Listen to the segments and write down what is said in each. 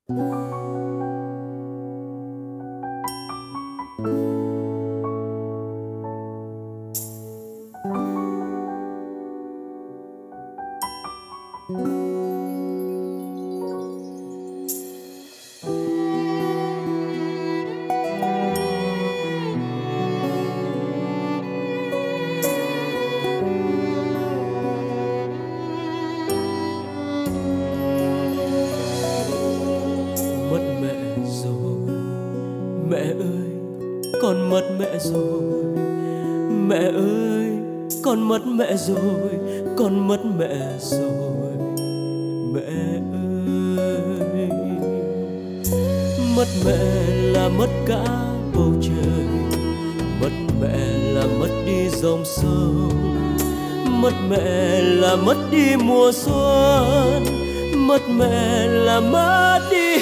Mất mẹ rồi, mẹ ơi, con mất mẹ rồi. Mẹ ơi, con mất mẹ rồi, con mất mẹ rồi. Mẹ ơi, mất mẹ là mất cả bầu trời, mất mẹ là mất đi dòng sông, mất mẹ là mất đi mùa xuân, mất mẹ là mất đi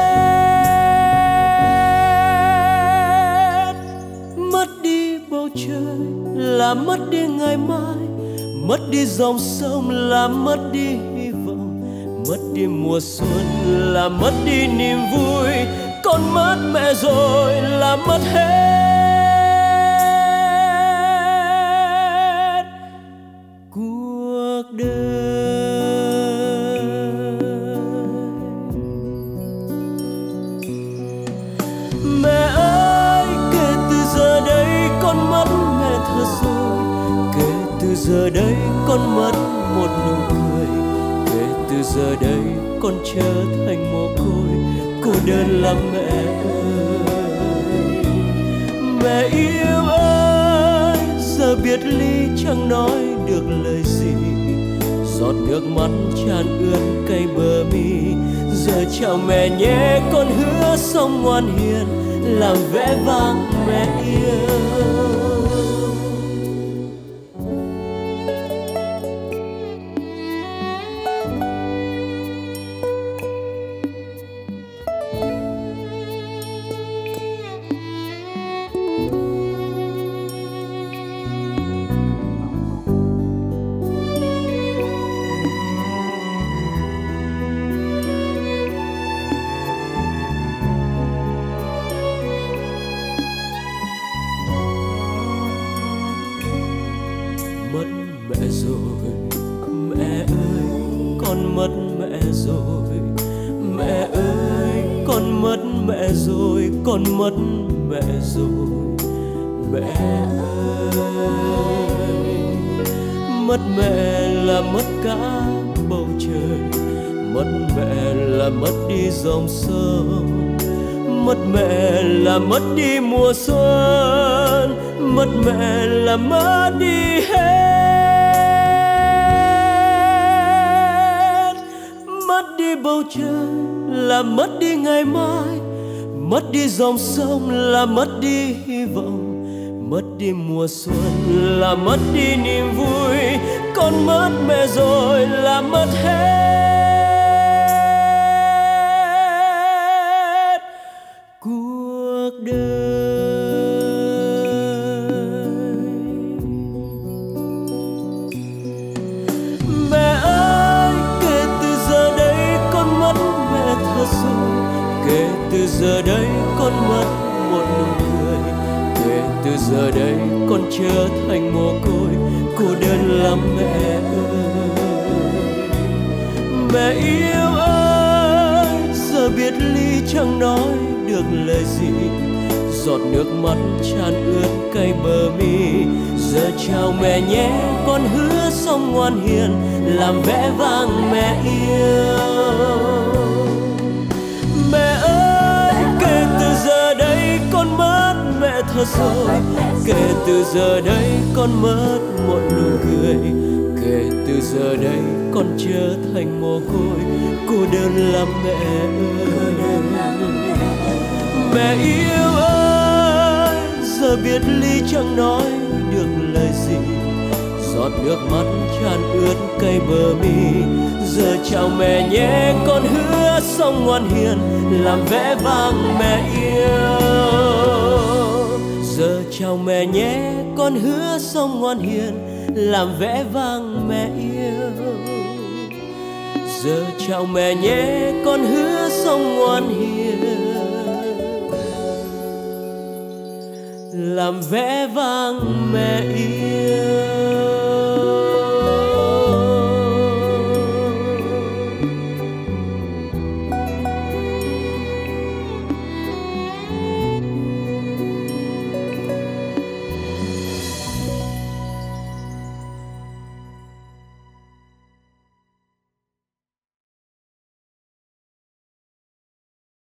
hết. Mất đi bầu trời là mất đi ngày mai, mất đi dòng sông là mất đi hy vọng, mất đi mùa xuân là mất đi niềm vui. Con mất mẹ rồi là mất hết cuộc đời. Mẹ ơi, kể từ giờ đây con mất mẹ thật rồi. Kể từ giờ đây con mất một nụ cười. Kể từ giờ đây con trở thành mồ côi, cô đơn lắm mẹ ơi. Mẹ yêu ơi, giờ biệt ly chẳng nói được lời gì, giọt nước mắt tràn ướt cay bờ mi. Giờ chào mẹ nhé, con hứa sống ngoan hiền, làm vẻ vang mẹ yêu. Mất mẹ rồi, mẹ ơi, con mất mẹ rồi. Mẹ ơi, con mất mẹ rồi, con mất mẹ rồi. Mẹ ơi, mất mẹ là mất cả bầu trời, mất mẹ là mất đi dòng sông, mất mẹ là mất đi mùa xuân, mất mẹ là mất đi hết. Mất đi bầu trời là mất đi ngày mai, mất đi dòng sông là mất đi hy vọng, mất đi mùa xuân là mất đi niềm vui. Con mất mẹ rồi là mất hết cuộc đời. Mẹ ơi, kể từ giờ đây con mất mẹ thật rồi. Kể từ giờ đây con mất một nụ cười. Kể từ giờ đây con trở thành mồ côi, cô đơn lắm mẹ ơi. Mẹ yêu ơi, giờ biệt ly chẳng nói được lời gì, giọt nước mắt tràn ướt cay bờ mi. Giờ chào mẹ nhé, con hứa sống ngoan hiền, làm vẻ vang mẹ yêu. Mẹ ơi, kể từ giờ đây con mất mẹ thật rồi. Kể từ giờ đây con mất một nụ cười. Kể từ giờ đây con trở thành mồ côi, cô đơn lắm mẹ ơi. Mẹ yêu ơi, giờ biệt ly chẳng nói được lời gì, giọt nước mắt tràn ướt cay bờ mi. Giờ chào mẹ nhé, con hứa sống ngoan hiền, làm vẻ vang mẹ yêu. Giờ chào mẹ nhé, con hứa sống ngoan hiền, làm vẻ vang mẹ yêu. Giờ chào mẹ nhé, con hứa sống ngoan hiền, làm vẻ vang mẹ yêu.